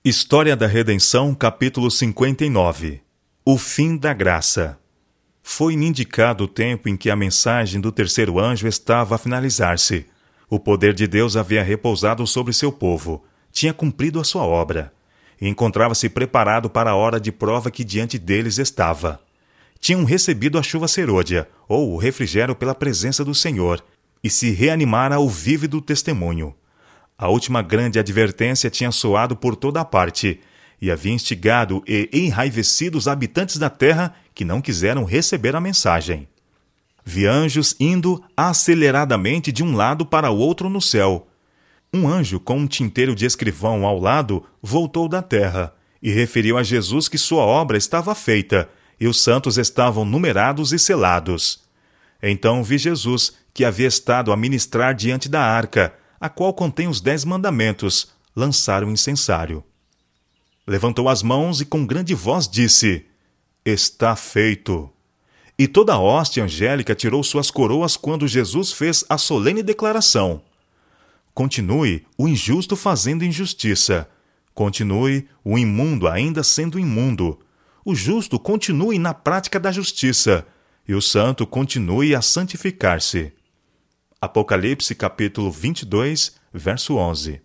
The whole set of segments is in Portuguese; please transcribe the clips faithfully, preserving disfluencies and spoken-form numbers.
História da Redenção, capítulo cinquenta e nove. O fim da graça. Foi-me indicado o tempo em que a mensagem do terceiro anjo estava a finalizar-se. O poder de Deus havia repousado sobre seu povo, tinha cumprido a sua obra, e encontrava-se preparado para a hora de prova que diante deles estava. Tinham recebido a chuva serôdia, ou o refrigério pela presença do Senhor, e se reanimara o vívido testemunho. A última grande advertência tinha soado por toda a parte, e havia instigado e enraivecido os habitantes da terra que não quiseram receber a mensagem. Vi anjos indo aceleradamente de um lado para o outro no céu. Um anjo com um tinteiro de escrivão ao lado voltou da terra, e referiu a Jesus que sua obra estava feita, e os santos estavam numerados e selados. Então vi Jesus, que havia estado a ministrar diante da arca, a qual contém os dez mandamentos, lançar o incensário. Levantou as mãos e com grande voz disse: Está feito. E toda a hoste angélica tirou suas coroas quando Jesus fez a solene declaração: Continue o injusto fazendo injustiça. Continue o imundo ainda sendo imundo. O justo continue na prática da justiça, e o santo continue a santificar-se. Apocalipse capítulo vinte e dois, verso onze.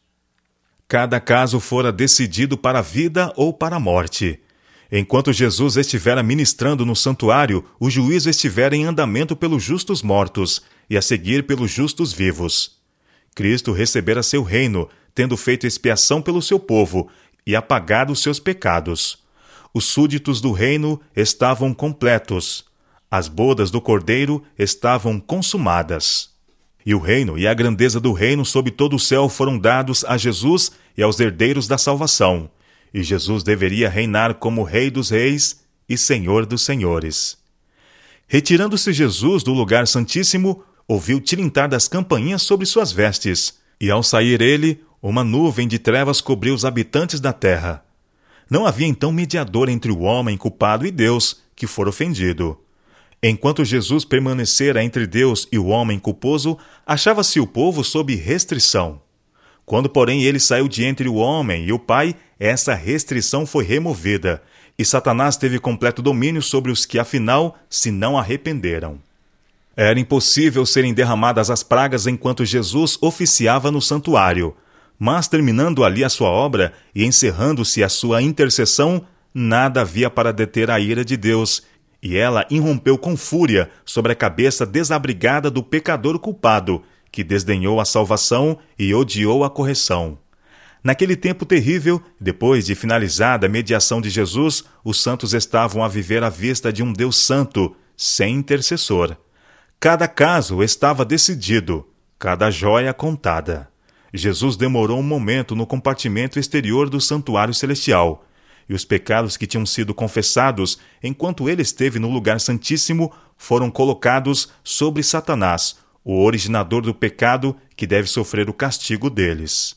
Cada caso fora decidido para a vida ou para a morte. Enquanto Jesus estivera ministrando no santuário, o juízo estivera em andamento pelos justos mortos, e a seguir pelos justos vivos. Cristo recebera seu reino, tendo feito expiação pelo seu povo, e apagado os seus pecados. Os súditos do reino estavam completos. As bodas do Cordeiro estavam consumadas. E o reino e a grandeza do reino sob todo o céu foram dados a Jesus e aos herdeiros da salvação. E Jesus deveria reinar como Rei dos reis e Senhor dos senhores. Retirando-se Jesus do lugar santíssimo, ouviu tilintar das campainhas sobre suas vestes, e ao sair ele, uma nuvem de trevas cobriu os habitantes da terra. Não havia então mediador entre o homem culpado e Deus, que for ofendido. Enquanto Jesus permanecera entre Deus e o homem culposo, achava-se o povo sob restrição. Quando, porém, ele saiu de entre o homem e o Pai, essa restrição foi removida, e Satanás teve completo domínio sobre os que, afinal, se não arrependeram. Era impossível serem derramadas as pragas enquanto Jesus oficiava no santuário, mas, terminando ali a sua obra e encerrando-se a sua intercessão, nada havia para deter a ira de Deus, e ela irrompeu com fúria sobre a cabeça desabrigada do pecador culpado, que desdenhou a salvação e odiou a correção. Naquele tempo terrível, depois de finalizada a mediação de Jesus, os santos estavam a viver à vista de um Deus santo, sem intercessor. Cada caso estava decidido, cada joia contada. Jesus demorou um momento no compartimento exterior do santuário celestial, e os pecados que tinham sido confessados enquanto ele esteve no lugar santíssimo foram colocados sobre Satanás, o originador do pecado que deve sofrer o castigo deles.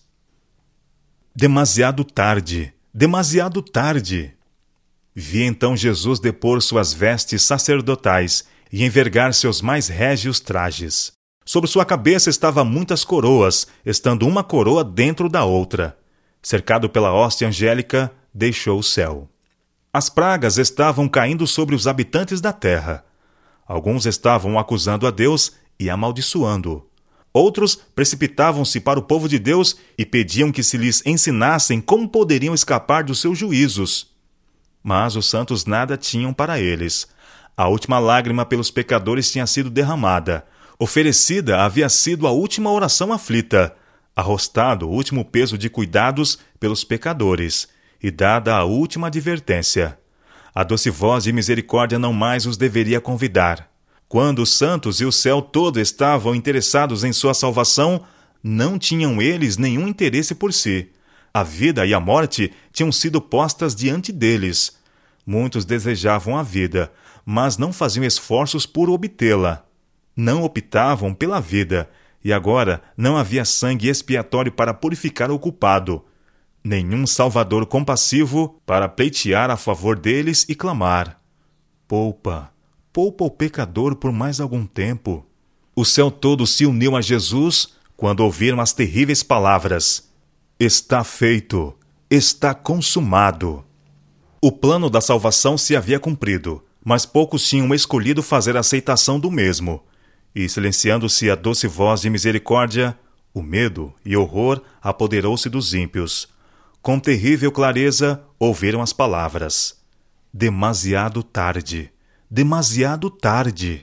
Demasiado tarde, demasiado tarde! Vi então Jesus depor suas vestes sacerdotais e envergar seus mais régios trajes. Sobre sua cabeça estavam muitas coroas, estando uma coroa dentro da outra. Cercado pela hoste angélica, deixou o céu. As pragas estavam caindo sobre os habitantes da terra. Alguns estavam acusando a Deus e amaldiçoando-o. Outros precipitavam-se para o povo de Deus e pediam que se lhes ensinassem como poderiam escapar dos seus juízos. Mas os santos nada tinham para eles. A última lágrima pelos pecadores tinha sido derramada. Oferecida havia sido a última oração aflita. Arrostado o último peso de cuidados pelos pecadores. E dada a última advertência. A doce voz de misericórdia não mais os deveria convidar. Quando os santos e o céu todo estavam interessados em sua salvação, não tinham eles nenhum interesse por si. A vida e a morte tinham sido postas diante deles. Muitos desejavam a vida, mas não faziam esforços por obtê-la. Não optavam pela vida, e agora não havia sangue expiatório para purificar o culpado. Nenhum salvador compassivo para pleitear a favor deles e clamar: Poupa, poupa o pecador por mais algum tempo. O céu todo se uniu a Jesus quando ouviram as terríveis palavras: Está feito, está consumado. O plano da salvação se havia cumprido, mas poucos tinham escolhido fazer a aceitação do mesmo. E, silenciando-se a doce voz de misericórdia, o medo e horror apoderou-se dos ímpios. Com terrível clareza, ouviram as palavras: demasiado tarde, demasiado tarde.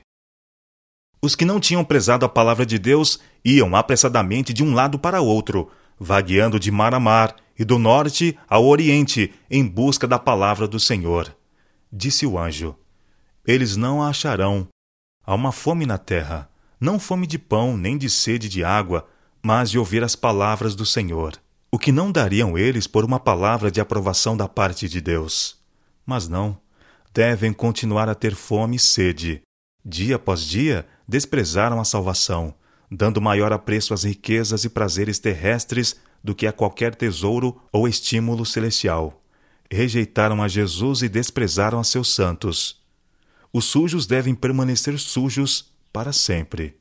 Os que não tinham prezado a palavra de Deus iam apressadamente de um lado para outro, vagueando de mar a mar e do norte ao oriente em busca da palavra do Senhor. Disse o anjo: eles não a acharão. Há uma fome na terra, não fome de pão nem de sede de água, mas de ouvir as palavras do Senhor. O que não dariam eles por uma palavra de aprovação da parte de Deus? Mas não, devem continuar a ter fome e sede. Dia após dia, desprezaram a salvação, dando maior apreço às riquezas e prazeres terrestres do que a qualquer tesouro ou estímulo celestial. Rejeitaram a Jesus e desprezaram a seus santos. Os sujos devem permanecer sujos para sempre.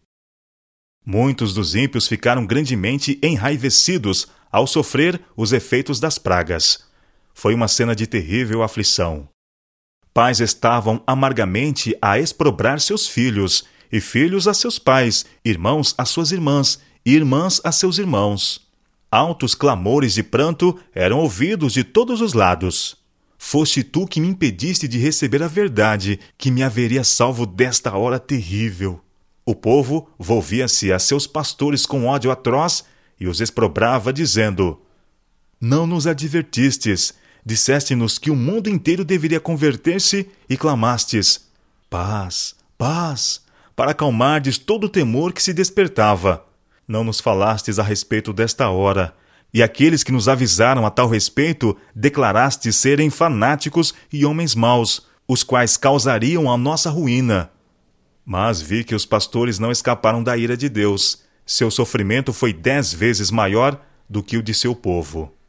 Muitos dos ímpios ficaram grandemente enraivecidos ao sofrer os efeitos das pragas. Foi uma cena de terrível aflição. Pais estavam amargamente a exprobrar seus filhos, e filhos a seus pais, irmãos a suas irmãs, e irmãs a seus irmãos. Altos clamores de pranto eram ouvidos de todos os lados. Foste tu que me impediste de receber a verdade, que me haveria salvo desta hora terrível. O povo volvia-se a seus pastores com ódio atroz e os exprobrava, dizendo: não nos advertistes, disseste-nos que o mundo inteiro deveria converter-se e clamastes: paz, paz, para acalmardes todo o temor que se despertava. Não nos falastes a respeito desta hora, e aqueles que nos avisaram a tal respeito declarastes serem fanáticos e homens maus, os quais causariam a nossa ruína. Mas vi que os pastores não escaparam da ira de Deus. Seu sofrimento foi dez vezes maior do que o de seu povo.